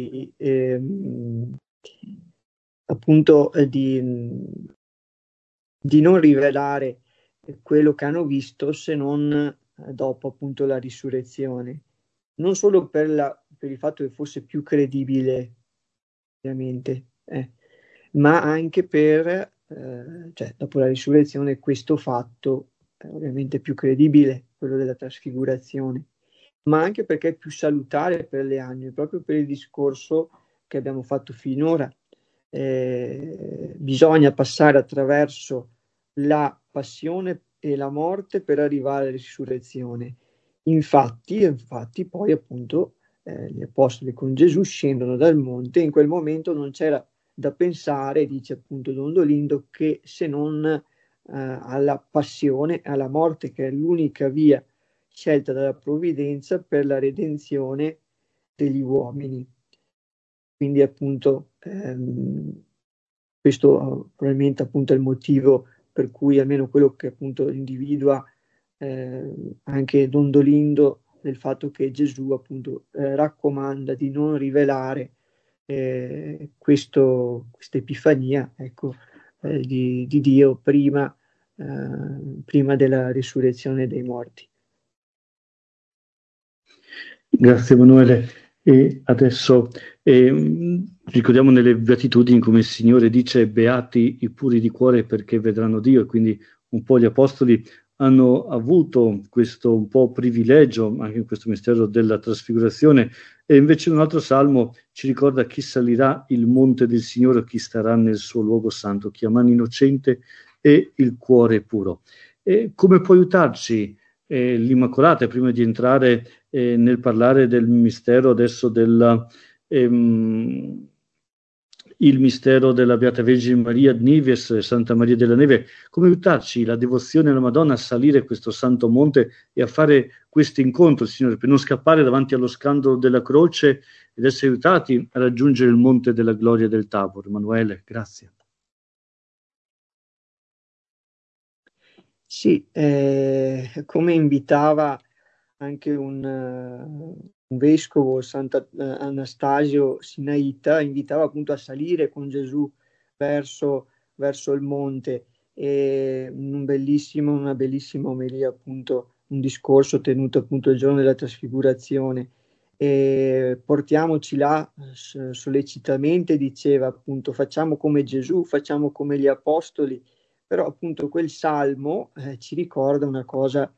di non rivelare quello che hanno visto se non dopo appunto la risurrezione, non solo per il fatto che fosse più credibile, ovviamente, ma anche per, cioè, dopo la risurrezione, questo fatto è ovviamente più credibile, quello della trasfigurazione, ma anche perché è più salutare per le anime, proprio per il discorso che abbiamo fatto finora. Bisogna passare attraverso la passione e la morte per arrivare alla risurrezione. Infatti poi appunto gli apostoli con Gesù scendono dal monte e in quel momento non c'era da pensare, dice appunto Don Dolindo, che se non alla passione, alla morte, che è l'unica via scelta dalla provvidenza per la redenzione degli uomini. Quindi appunto questo probabilmente appunto è il motivo per cui almeno quello che appunto individua anche Don Dolindo, del fatto che Gesù appunto raccomanda di non rivelare questa epifania, ecco, di Dio prima della risurrezione dei morti. Grazie Emanuele. E adesso ricordiamo nelle beatitudini come il Signore dice: beati i puri di cuore perché vedranno Dio, e quindi un po' gli apostoli hanno avuto questo un po' privilegio anche in questo mistero della trasfigurazione, e invece un altro salmo ci ricorda: chi salirà il monte del Signore, chi starà nel suo luogo santo, chi ha mano innocente e il cuore puro. E come può aiutarci l'Immacolata, prima di entrare nel parlare del mistero adesso il mistero della Beata Vergine Maria di Nives, Santa Maria della Neve, come aiutarci la devozione alla Madonna a salire questo santo monte e a fare questo incontro, Signore, per non scappare davanti allo scandalo della croce ed essere aiutati a raggiungere il monte della gloria del Tabor. Emanuele, grazie. Sì, come invitava anche un vescovo, Sant'Anastasio Sinaita, invitava appunto a salire con Gesù verso il monte, e una bellissima omelia, appunto un discorso tenuto appunto il giorno della trasfigurazione. E portiamoci là sollecitamente, diceva appunto: facciamo come Gesù, facciamo come gli apostoli. Però appunto quel salmo ci ricorda una cosa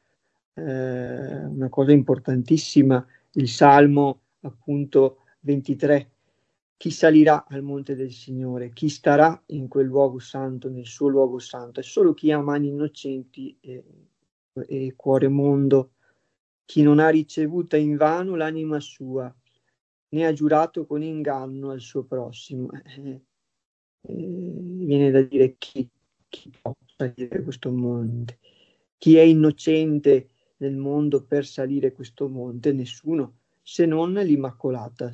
importantissima, il salmo appunto 23: chi salirà al monte del Signore, chi starà in quel luogo santo, nel suo luogo santo? È solo chi ha mani innocenti e cuore mondo, chi non ha ricevuta in vano l'anima sua, né ha giurato con inganno al suo prossimo. Viene da dire chi può salire questo monte? Chi è innocente nel mondo per salire questo monte? Nessuno, se non l'Immacolata,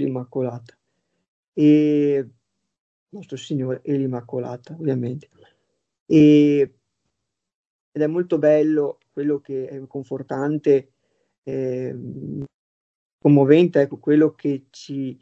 e nostro Signore e l'Immacolata, ovviamente. Ed è molto bello quello che è confortante, commovente, ecco, quello che ci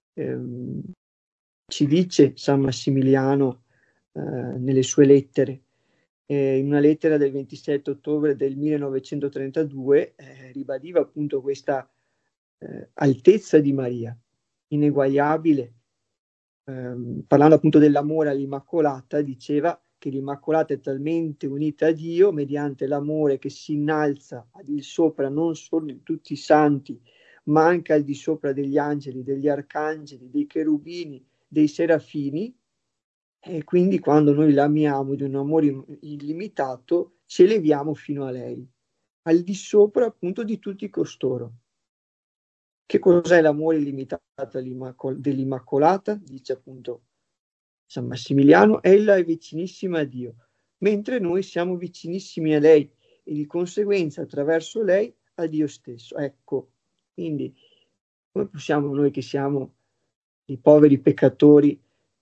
dice San Massimiliano nelle sue lettere. In una lettera del 27 ottobre del 1932 ribadiva appunto questa altezza di Maria, ineguagliabile. Parlando appunto dell'amore all'Immacolata, diceva che l'Immacolata è talmente unita a Dio mediante l'amore che si innalza al di sopra non solo di tutti i santi, ma anche al di sopra degli angeli, degli arcangeli, dei cherubini, dei serafini. E quindi quando noi l'amiamo di un amore illimitato, ci eleviamo fino a lei, al di sopra appunto di tutti costoro. Che cos'è l'amore illimitato dell'Immacolata? Dice appunto San Massimiliano, ella è vicinissima a Dio, mentre noi siamo vicinissimi a lei e di conseguenza attraverso lei a Dio stesso. Ecco, quindi come possiamo noi che siamo i poveri peccatori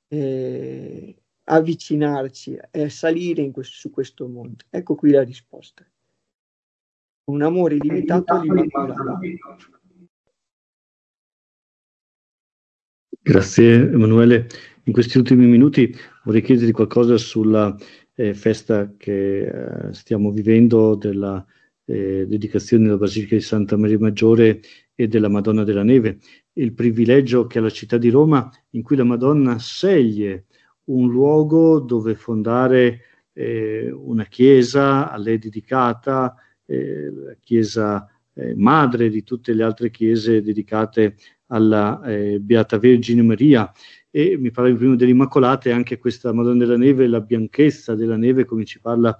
avvicinarci e salire su questo monte? Ecco qui la risposta. Un amore illimitato all'Immacolata. Grazie Emanuele. In questi ultimi minuti vorrei chiederti qualcosa sulla festa che stiamo vivendo della dedicazione della Basilica di Santa Maria Maggiore e della Madonna della Neve. Il privilegio che ha la città di Roma, in cui la Madonna sceglie un luogo dove fondare una chiesa a lei dedicata, la chiesa madre di tutte le altre chiese dedicate alla Beata Vergine Maria. E mi parlavi prima dell'Immacolata, e anche questa Madonna della Neve, la bianchezza della neve, come ci parla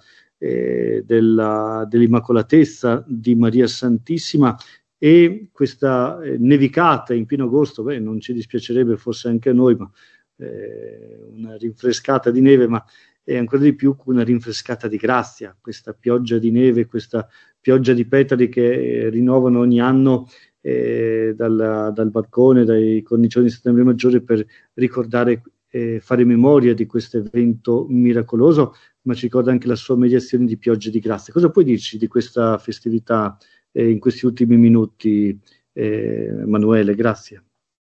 dell'Immacolatezza di Maria Santissima, e questa nevicata in pieno agosto, non ci dispiacerebbe forse anche a noi, ma una rinfrescata di neve, ma è ancora di più una rinfrescata di grazia, questa pioggia di neve, questa pioggia di petali che rinnovano ogni anno dal balcone, dai cornicioni di Santa Maria Maggiore, per ricordare, fare memoria di questo evento miracoloso, ma ci ricorda anche la sua mediazione di pioggia di grazia. Cosa puoi dirci di questa festività in questi ultimi minuti, Emanuele? Grazie.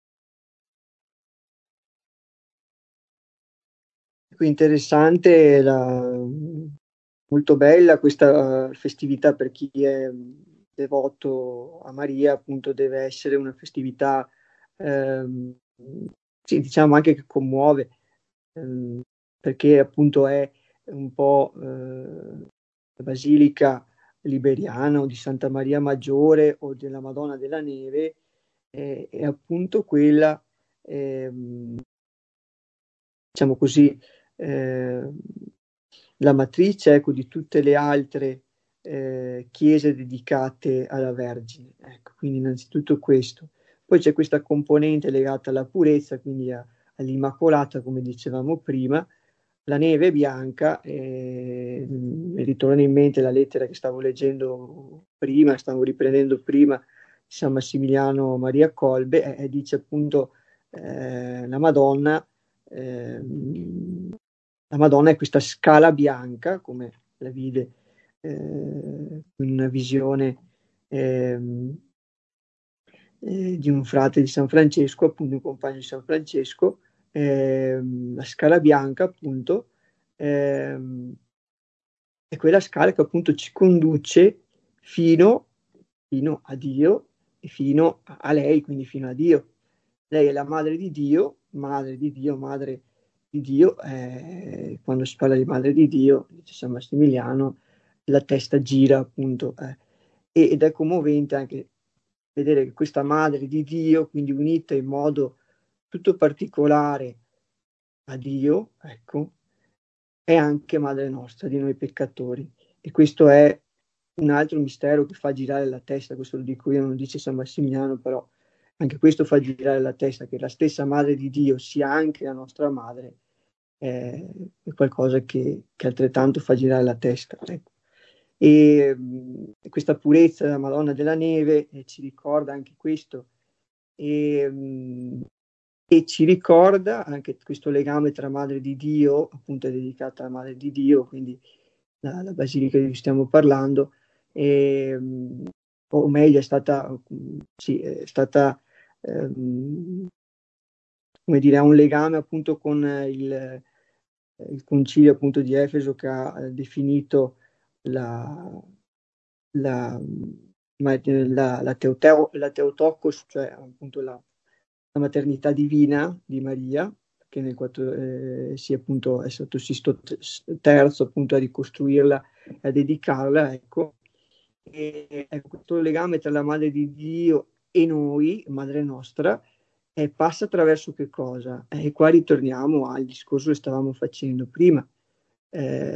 Interessante, molto bella questa festività per chi è devoto a Maria, appunto deve essere una festività sì, diciamo anche che commuove, perché appunto è un po' la Basilica Liberiana o di Santa Maria Maggiore o della Madonna della Neve, è appunto quella, diciamo così, la matrice, ecco, di tutte le altre chiese dedicate alla Vergine. Ecco, quindi innanzitutto questo. Poi c'è questa componente legata alla purezza, quindi all'Immacolata, come dicevamo prima. La neve è bianca, mi ritorna in mente la lettera che stavo leggendo prima, stavo riprendendo prima, di San Massimiliano Maria Kolbe, e dice appunto la Madonna è questa scala bianca, come la vide in una visione di un frate di San Francesco, appunto un compagno di San Francesco, la scala bianca appunto è quella scala che appunto ci conduce fino a Dio e fino a lei, quindi fino a Dio. Lei è la madre di Dio, madre di Dio. Quando si parla di madre di Dio, dice San Massimiliano, la testa gira appunto, ed è commovente anche vedere che questa madre di Dio, quindi unita in modo tutto particolare a Dio, ecco, è anche madre nostra, di noi peccatori. E questo è un altro mistero che fa girare la testa, questo lo dico io, non lo dice San Massimiliano, però anche questo fa girare la testa, che la stessa madre di Dio sia anche la nostra madre, è qualcosa che altrettanto fa girare la testa, ecco. E questa purezza della Madonna della Neve ci ricorda anche questo, e ci ricorda anche questo legame tra Madre di Dio, appunto è dedicata alla Madre di Dio, quindi la Basilica di cui stiamo parlando, o meglio è stata come dire, ha un legame appunto con il concilio appunto di Efeso, che ha definito la Theotokos, cioè appunto la maternità divina di Maria, che nel appunto è stato Sisto III appunto a ricostruirla e a dedicarla, ecco. E questo legame tra la Madre di Dio e noi, Madre nostra, passa attraverso che cosa? E qua ritorniamo al discorso che stavamo facendo prima.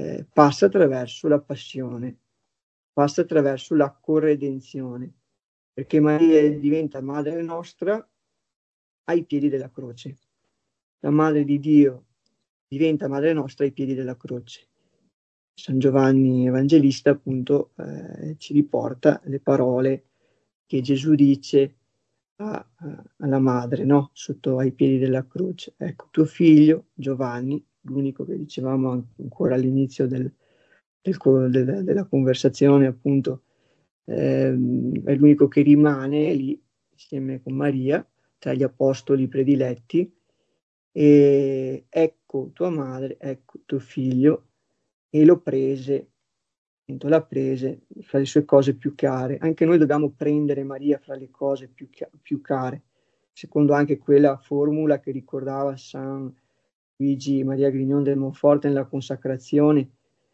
Passa attraverso la passione, passa attraverso la corredenzione. perché Maria diventa madre nostra ai piedi della croce. La madre di Dio diventa madre nostra ai piedi della croce. San Giovanni Evangelista appunto ci riporta le parole che Gesù dice alla madre, no? Sotto ai piedi della croce. Ecco, tuo figlio Giovanni, l'unico che dicevamo ancora all'inizio della conversazione, appunto, è l'unico che rimane lì insieme con Maria tra gli apostoli prediletti. E ecco tua madre, ecco tuo figlio, e lo prese, appunto, l'ha prese fra le sue cose più care. Anche noi dobbiamo prendere Maria fra le cose più care, secondo anche quella formula che ricordava San Luigi Maria Grignon del Monforte nella consacrazione.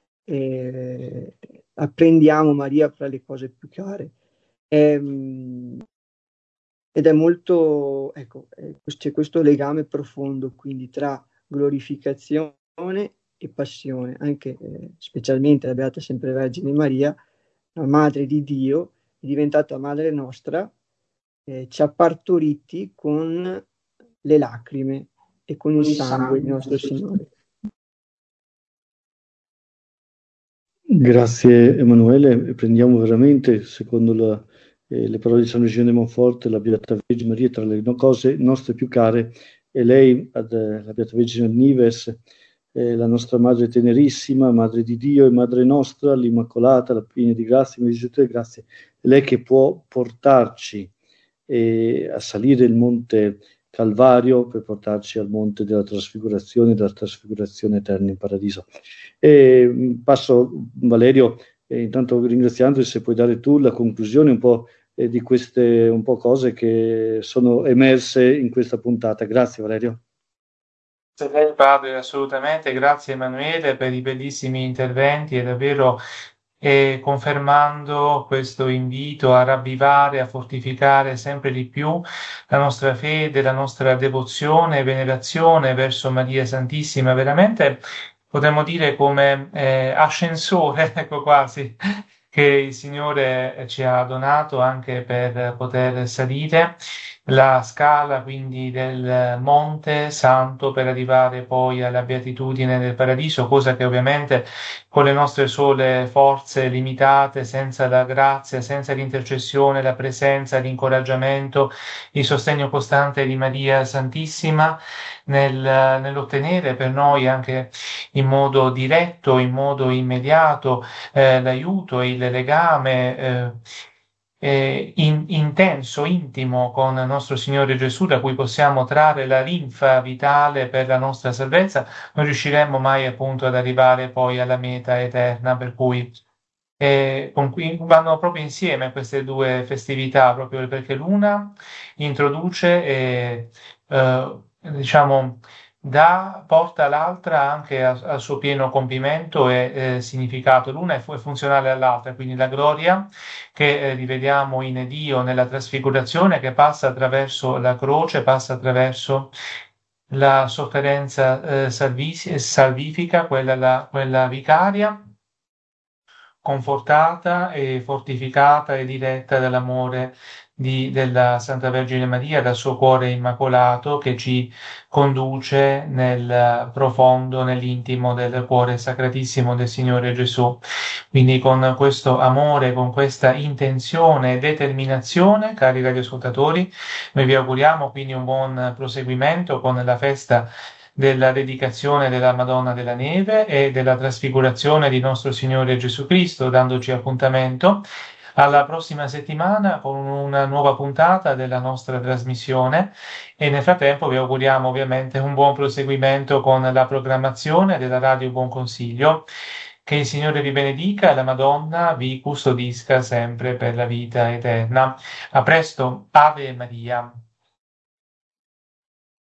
Apprendiamo Maria fra le cose più care. Ed è molto, ecco, c'è questo legame profondo quindi tra glorificazione e passione, anche specialmente la Beata Sempre Vergine Maria, la Madre di Dio, è diventata Madre nostra, ci ha partoriti con le lacrime e con il sangue di nostro Signore. Grazie Emanuele, prendiamo veramente, secondo le parole di San Luigi di Monforte, la Beata Vergine Maria tra le cose nostre più care, e lei, la Beata Vergine Nives, la nostra Madre tenerissima, Madre di Dio e Madre nostra, l'Immacolata, la piena di grazia, di grazie, è lei che può portarci a salire il monte Calvario per portarci al monte della trasfigurazione eterna in paradiso. Passo Valerio, intanto ringraziandoti, se puoi dare tu la conclusione un po' di queste un po' cose che sono emerse in questa puntata. Grazie Valerio. Grazie a lei padre, assolutamente, grazie Emanuele per i bellissimi interventi e davvero confermando questo invito a ravvivare, a fortificare sempre di più la nostra fede, la nostra devozione e venerazione verso Maria Santissima, veramente potremmo dire come ascensore, ecco quasi, che il Signore ci ha donato anche per poter salire la scala quindi del Monte Santo per arrivare poi alla beatitudine del paradiso, cosa che ovviamente con le nostre sole forze limitate, senza la grazia, senza l'intercessione, la presenza, l'incoraggiamento, il sostegno costante di Maria Santissima nell'ottenere per noi anche in modo diretto, in modo immediato l'aiuto, il legame intenso, intimo con il nostro Signore Gesù, da cui possiamo trarre la linfa vitale per la nostra salvezza, non riusciremmo mai appunto ad arrivare poi alla meta eterna, per cui con cui vanno proprio insieme queste due festività, proprio perché l'una introduce diciamo porta l'altra anche al suo pieno compimento e significato. L'una è funzionale all'altra, quindi la gloria che rivediamo in Dio nella trasfigurazione, che passa attraverso la croce, passa attraverso la sofferenza salvifica, quella vicaria, confortata e fortificata e diretta dall'amore della Santa Vergine Maria, dal suo cuore immacolato che ci conduce nel profondo, nell'intimo del cuore sacratissimo del Signore Gesù. Quindi con questo amore, con questa intenzione e determinazione, cari radioascoltatori, noi vi auguriamo quindi un buon proseguimento con la festa della dedicazione della Madonna della Neve e della trasfigurazione di nostro Signore Gesù Cristo, dandoci appuntamento alla prossima settimana con una nuova puntata della nostra trasmissione, e nel frattempo vi auguriamo ovviamente un buon proseguimento con la programmazione della Radio Buon Consiglio. Che il Signore vi benedica e la Madonna vi custodisca sempre per la vita eterna. A presto, Ave Maria.